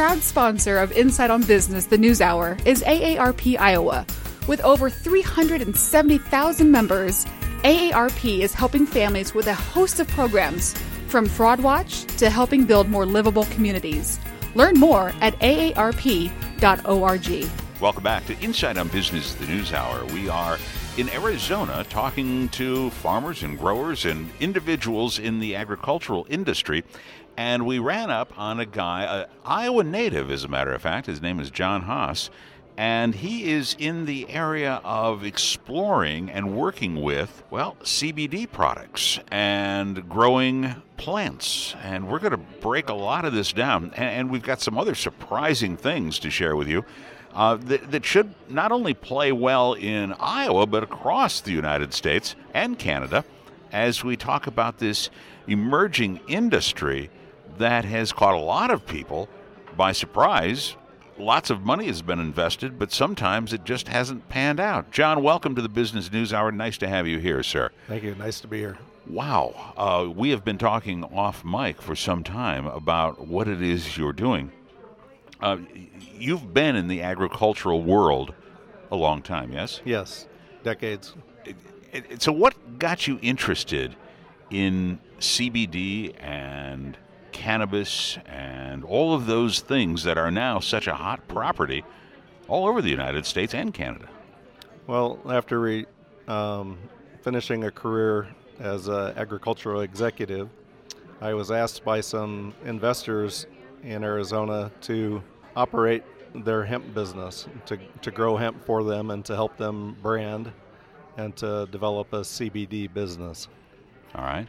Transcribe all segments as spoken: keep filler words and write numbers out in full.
proud sponsor of Insight on Business, the News Hour, is A A R P Iowa. With over three hundred seventy thousand members, A A R P is helping families with a host of programs, from Fraud Watch to helping build more livable communities. Learn more at A A R P dot org. Welcome back to Insight on Business, the News Hour. We are in Arizona talking to farmers and growers and individuals in the agricultural industry. And we ran up on a guy, an Iowa native, as a matter of fact. His name is John Haas. And he is in the area of exploring and working with, well, C B D products and growing plants. And we're going to break a lot of this down. And we've got some other surprising things to share with you uh, that, that should not only play well in Iowa, but across the United States and Canada as we talk about this emerging industry that has caught a lot of people by surprise. Lots of money has been invested, but sometimes it just hasn't panned out. John, welcome to the Business News Hour. Nice to have you here, sir. Thank you. Nice to be here. Wow. Uh, we have been talking off mic for some time about what it is you're doing. Uh, you've been in the agricultural world a long time, yes? Yes, decades. It, it, so what got you interested in C B D and cannabis and all of those things that are now such a hot property all over the United States and Canada? Well, after re, um, finishing a career as an agricultural executive, I was asked by some investors in Arizona to operate their hemp business, to, to grow hemp for them and to help them brand and to develop a C B D business. All right.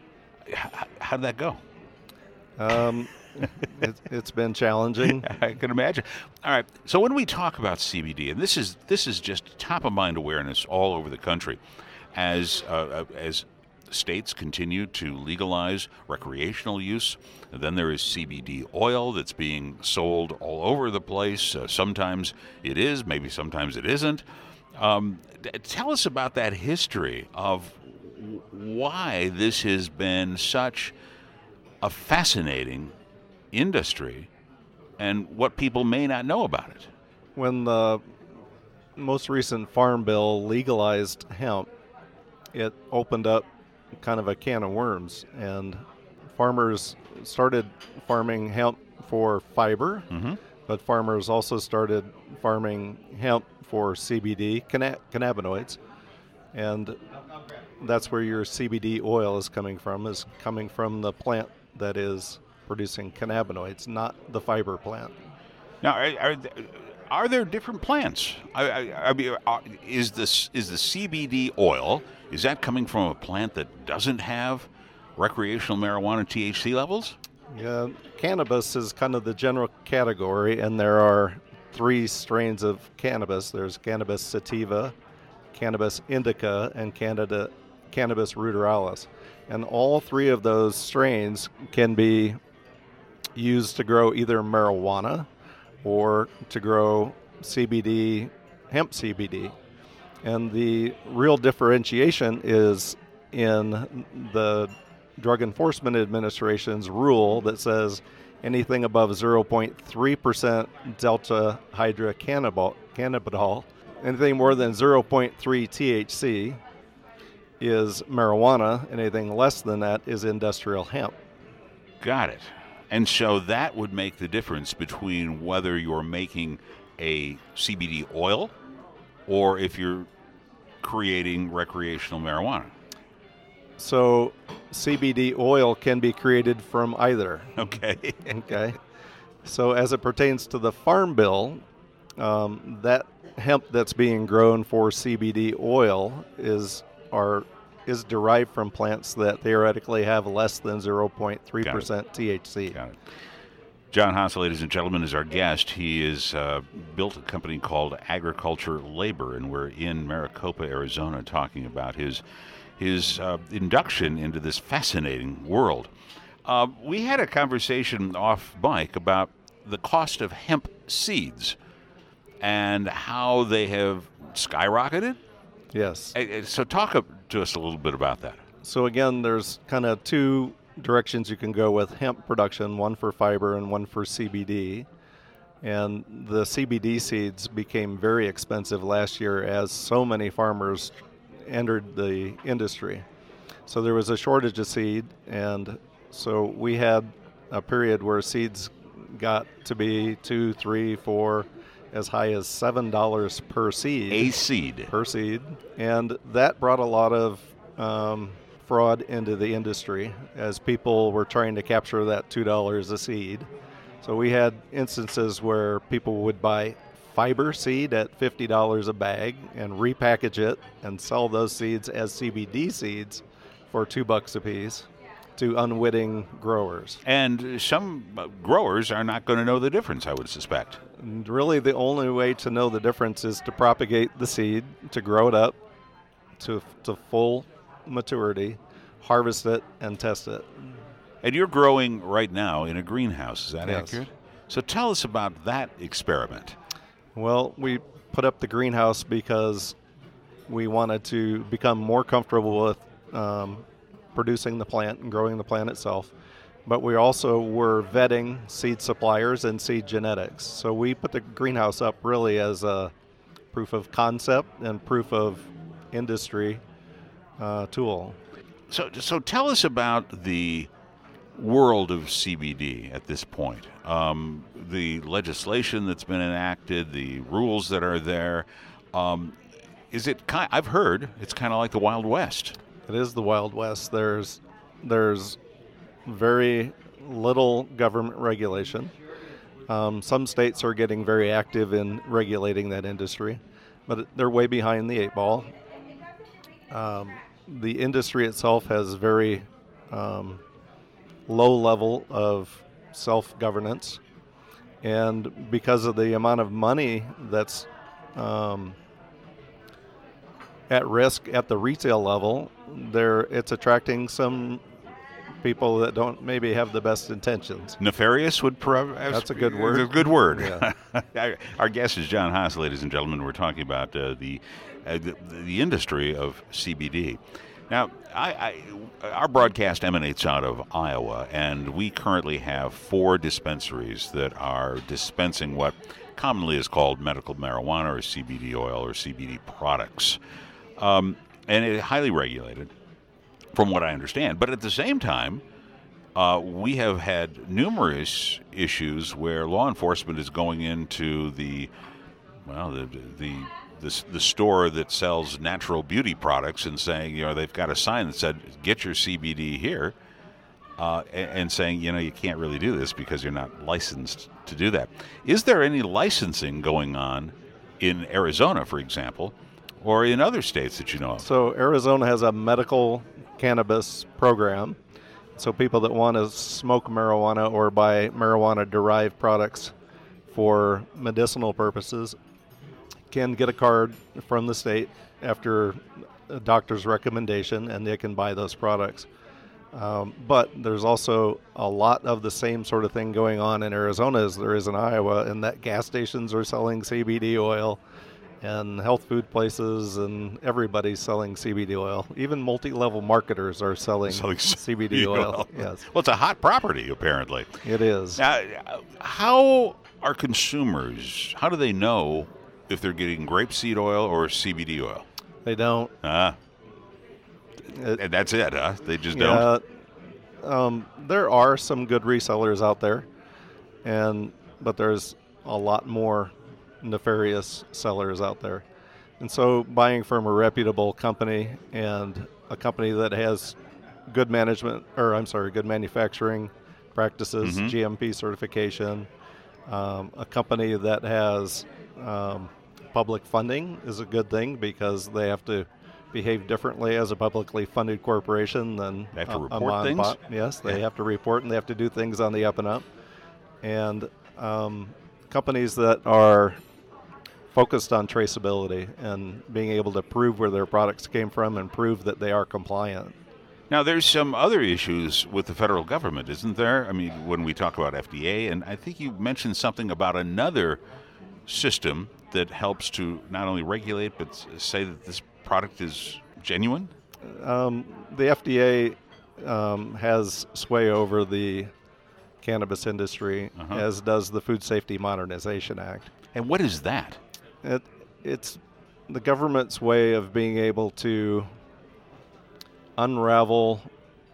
How did that go? Um, it, it's been challenging. I can imagine. All right. So when we talk about C B D, and this is this is just top of mind awareness all over the country, as uh, as states continue to legalize recreational use. And then there is C B D oil that's being sold all over the place. Uh, sometimes it is, maybe sometimes it isn't. Um, tell us about that history of w- why this has been such a fascinating industry and what people may not know about it. When the most recent Farm Bill legalized hemp, it opened up kind of a can of worms, and farmers started farming hemp for fiber, Mm-hmm. but farmers also started farming hemp for C B D, canna- cannabinoids, and that's where your C B D oil is coming from, is coming from the plant that is producing cannabinoids, not the fiber plant. Now, are, are, are there different plants? I, I, I mean, are, is this is the C B D oil, is that coming from a plant that doesn't have recreational marijuana T H C levels? Yeah, cannabis is kind of the general category, and there are three strains of cannabis. There's cannabis sativa, cannabis indica, and Canada, cannabis ruderalis. And all three of those strains can be used to grow either marijuana or to grow C B D, hemp C B D. And the real differentiation is in the Drug Enforcement Administration's rule that says anything above zero point three percent delta hydrocannabinol, anything more than zero point three T H C is marijuana, anything less than that is industrial hemp. Got it. And so that would make the difference between whether you're making a C B D oil or if you're creating recreational marijuana. So C B D oil can be created from either. Okay. Okay. So as it pertains to the Farm Bill, um, that hemp that's being grown for C B D oil is are is derived from plants that theoretically have less than zero point three percent T H C. Got it. John Haas, ladies and gentlemen, is our guest. He has uh, built a company called Agriculture Labor, and we're in Maricopa, Arizona, talking about his his uh, induction into this fascinating world. Uh, we had a conversation off mic about the cost of hemp seeds and how they have skyrocketed. Yes. So talk to us a little bit about that. So again, there's kind of two directions you can go with hemp production, one for fiber and one for C B D. And the C B D seeds became very expensive last year as so many farmers entered the industry. So there was a shortage of seed, and so we had a period where seeds got to be two, three, four, as high as seven dollars per seed. A seed. Per seed. And that brought a lot of um, fraud into the industry as people were trying to capture that two dollars a seed. So we had instances where people would buy fiber seed at fifty dollars a bag and repackage it and sell those seeds as C B D seeds for two bucks a piece to unwitting growers. And some growers are not going to know the difference, I would suspect. And really, the only way to know the difference is to propagate the seed, to grow it up to, to full maturity, harvest it, and test it. And you're growing right now in a greenhouse, is that Yes. accurate? So tell us about that experiment. Well, we put up the greenhouse because we wanted to become more comfortable with um, producing the plant and growing the plant itself. But we also were vetting seed suppliers and seed genetics. So we put the greenhouse up really as a proof of concept and proof of industry uh, tool. So, so tell us about the world of C B D at this point. Um, the legislation that's been enacted, the rules that are there. Um, is it? Kind, I've heard it's kind of like the Wild West. It is the Wild West. There's there's very little government regulation. Um, some states are getting very active in regulating that industry, but they're way behind the eight ball. Um, the industry itself has very um, low level of self-governance, and because of the amount of money that's um, at risk at the retail level, there it's attracting some people that don't maybe have the best intentions. Nefarious would probably. That's a good word. A good word. Yeah. Our guest is John Haas, ladies and gentlemen. We're talking about uh, the, uh, the the industry of C B D. Now, I, I, our broadcast emanates out of Iowa, and we currently have four dispensaries that are dispensing what commonly is called medical marijuana or C B D oil or C B D products. Um, and it's highly regulated, from what I understand. But at the same time, uh, we have had numerous issues where law enforcement is going into the, well, the the the, the store that sells natural beauty products and saying, you know, they've got a sign that said, "Get your C B D here," uh, and, and saying, you know, you can't really do this because you're not licensed to do that. Is there any licensing going on in Arizona, for example, or in other states that you know of? So Arizona has a medical cannabis program. So people that want to smoke marijuana or buy marijuana-derived products for medicinal purposes can get a card from the state after a doctor's recommendation, and they can buy those products. Um, but there's also a lot of the same sort of thing going on in Arizona as there is in Iowa, in that gas stations are selling C B D oil, and health food places and everybody's selling C B D oil. Even multi-level marketers are selling, Selling C B D oil. oil. Yes, Well, it's a hot property, apparently. it is. Now, how are consumers, how do they know if they're getting grapeseed oil or C B D oil? They don't. Ah, It- and that's it, huh? They just don't? Yeah, um, there are some good resellers out there, and but there's a lot more nefarious sellers out there. And so buying from a reputable company and a company that has good management, or I'm sorry, good manufacturing practices, Mhm. G M P certification, um, a company that has um, public funding is a good thing because they have to behave differently as a publicly funded corporation than They have to a- a report mom and things? pop. Yes, they Yeah. have to report, and they have to do things on the up and up. And um, companies that are focused on traceability and being able to prove where their products came from and prove that they are compliant. Now, there's some other issues with the federal government, isn't there? I mean, when we talk about F D A, and I think you mentioned something about another system that helps to not only regulate but s- say that this product is genuine? Um, the F D A um, has sway over the cannabis industry, Uh-huh. as does the Food Safety Modernization Act. And what is that? It, it's the government's way of being able to unravel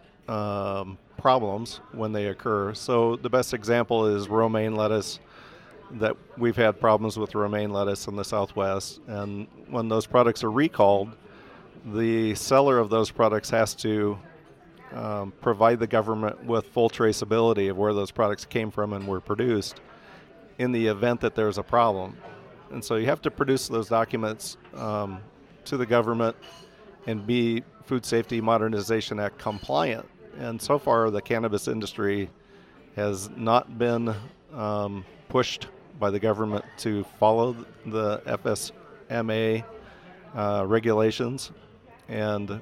um, problems when they occur. So the best example is romaine lettuce, that we've had problems with romaine lettuce in the Southwest. And when those products are recalled, the seller of those products has to um, provide the government with full traceability of where those products came from and were produced in the event that there's a problem. And so you have to produce those documents um, to the government and be Food Safety Modernization Act compliant. And so far, the cannabis industry has not been um, pushed by the government to follow the F S M A uh, regulations. And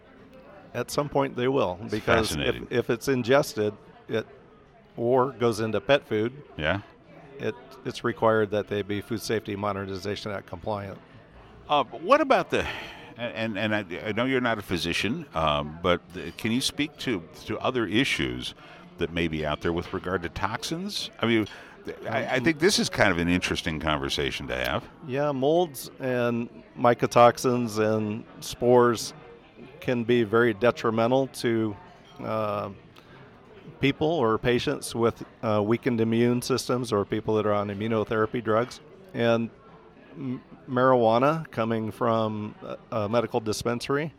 at some point they will, It's because if, fascinating. if it's ingested it or goes into pet food, Yeah. it it's required that they be Food Safety Modernization Act compliant. Uh, but what about the, and and I, I know you're not a physician, um, but the, can you speak to to other issues that may be out there with regard to toxins? I mean, I, I think this is kind of an interesting conversation to have. Yeah, molds and mycotoxins and spores can be very detrimental to uh, people or patients with uh, weakened immune systems or people that are on immunotherapy drugs. And m- marijuana coming from a, a medical dispensary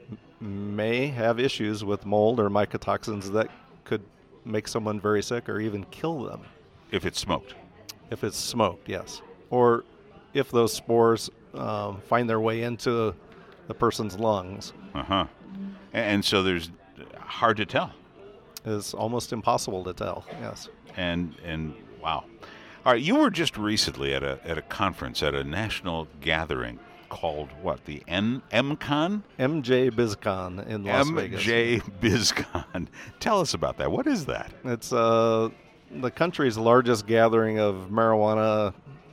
m- may have issues with mold or mycotoxins that could make someone very sick or even kill them. If it's smoked. If it's smoked, yes. Or if those spores um, find their way into the person's lungs. Uh-huh. And, and so there's hard to tell. It's almost impossible to tell, yes. And and wow. All right, you were just recently at a at a conference, at a national gathering called what? The N- MCon? M J BizCon in Las Vegas. M J BizCon. Tell us about that. What is that? It's uh, the country's largest gathering of marijuana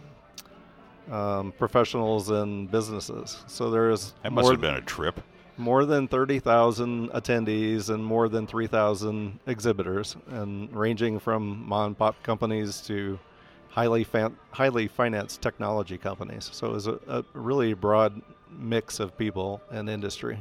um, professionals and businesses. So there's That must more, have been a trip. more than thirty thousand attendees and more than three thousand exhibitors, and ranging from mom and pop companies to highly fan- highly financed technology companies. So it was a, a really broad mix of people and industry.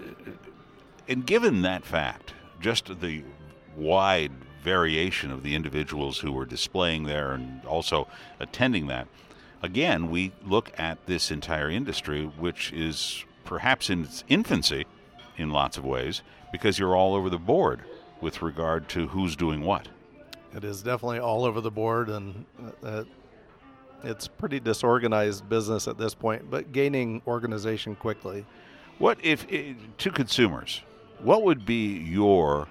And given that fact, just the wide variation of the individuals who were displaying there and also attending that, again, we look at this entire industry, which is perhaps in its infancy in lots of ways, because you're all over the board with regard to who's doing what. It is definitely all over the board, and uh, it's pretty disorganized business at this point, but gaining organization quickly. What if, eh, to consumers, what would be your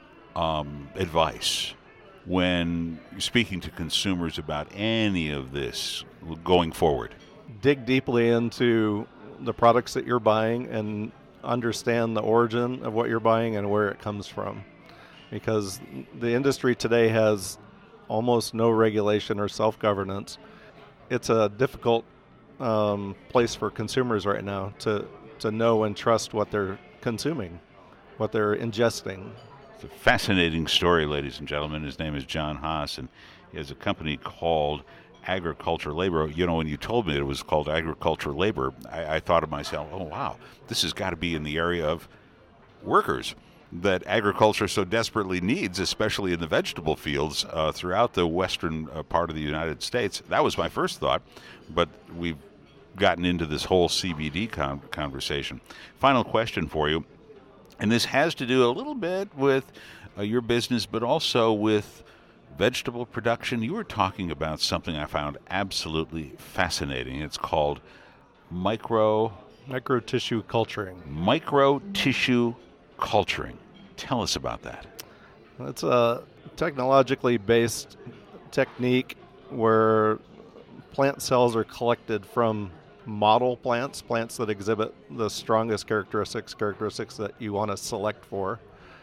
um, advice when speaking to consumers about any of this going forward? Dig deeply into the products that you're buying and understand the origin of what you're buying and where it comes from. Because the industry today has almost no regulation or self-governance. It's a difficult um, place for consumers right now to, to know and trust what they're consuming, what they're ingesting. It's a fascinating story, ladies and gentlemen. His name is John Haas, and he has a company called Agriculture Labor. You know, when you told me it was called Agriculture Labor, I, I thought of myself, oh, wow, this has got to be in the area of workers that agriculture so desperately needs, especially in the vegetable fields uh, throughout the western uh, part of the United States. That was my first thought, but we've gotten into this whole C B D con- conversation. Final question for you, and this has to do a little bit with uh, your business, but also with vegetable production. You were talking about something I found absolutely fascinating. It's called micro... Micro tissue culturing. Micro tissue culturing. Tell us about that. It's a technologically based technique where plant cells are collected from model plants, plants that exhibit the strongest characteristics, characteristics that you want to select for.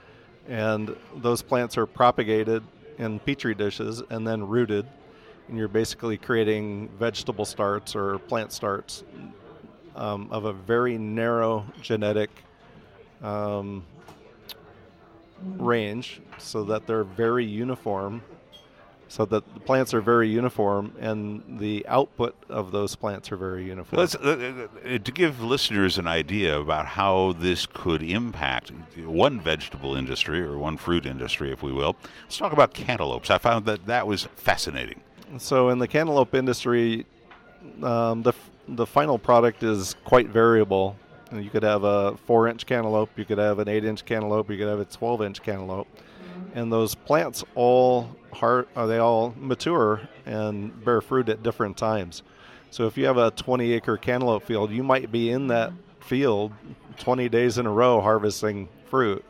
And those plants are propagated in petri dishes and then rooted. And you're basically creating vegetable starts or plant starts um, of a very narrow genetic um, range so that they're very uniform, so that the plants are very uniform and the output of those plants are very uniform. Let's, uh, uh, to give listeners an idea about how this could impact one vegetable industry or one fruit industry, if we will, let's talk about cantaloupes. I found that that was fascinating. So in the cantaloupe industry, um, the the final product is quite variable. You could have a four-inch cantaloupe, you could have an eight-inch cantaloupe, you could have a twelve-inch cantaloupe, and those plants all heart, uh, they all mature and bear fruit at different times. So if you have a twenty-acre cantaloupe field, you might be in that field twenty days in a row harvesting fruit,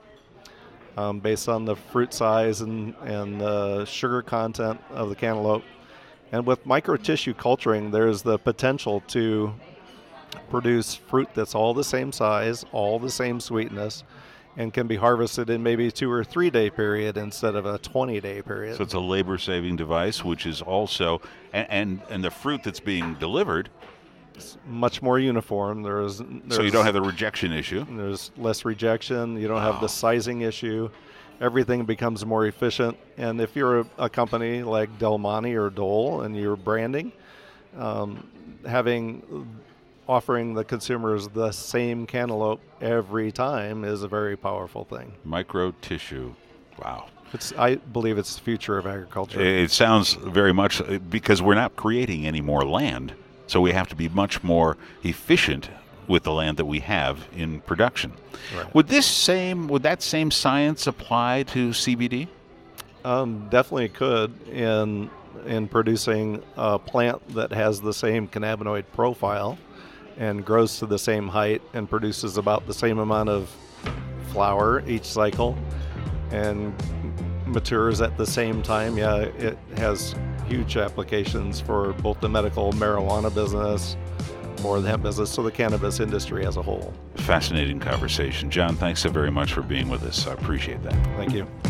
um, based on the fruit size and and the sugar content of the cantaloupe. And with micro-tissue culturing, there's the potential to produce fruit that's all the same size, all the same sweetness, and can be harvested in maybe a two or three day period instead of a twenty day period. So it's a labor-saving device, which is also, and and, and the fruit that's being delivered, it's much more uniform. There's, there's so you don't have the rejection issue. There's less rejection. You don't Wow. have the sizing issue. Everything becomes more efficient. And if you're a, a company like Del Monte or Dole and you're branding, um, having offering the consumers the same cantaloupe every time is a very powerful thing. Micro tissue. Wow. It's, I believe it's the future of agriculture. It sounds very much, because we're not creating any more land, so we have to be much more efficient with the land that we have in production. Right. Would this same, would that same science apply to C B D? Um, definitely could in in producing a plant that has the same cannabinoid profile and grows to the same height and produces about the same amount of flower each cycle and matures at the same time. Yeah, it has huge applications for both the medical marijuana business, for the hemp business, so the cannabis industry as a whole. Fascinating conversation. John, thanks so very much for being with us. I appreciate that. Thank you.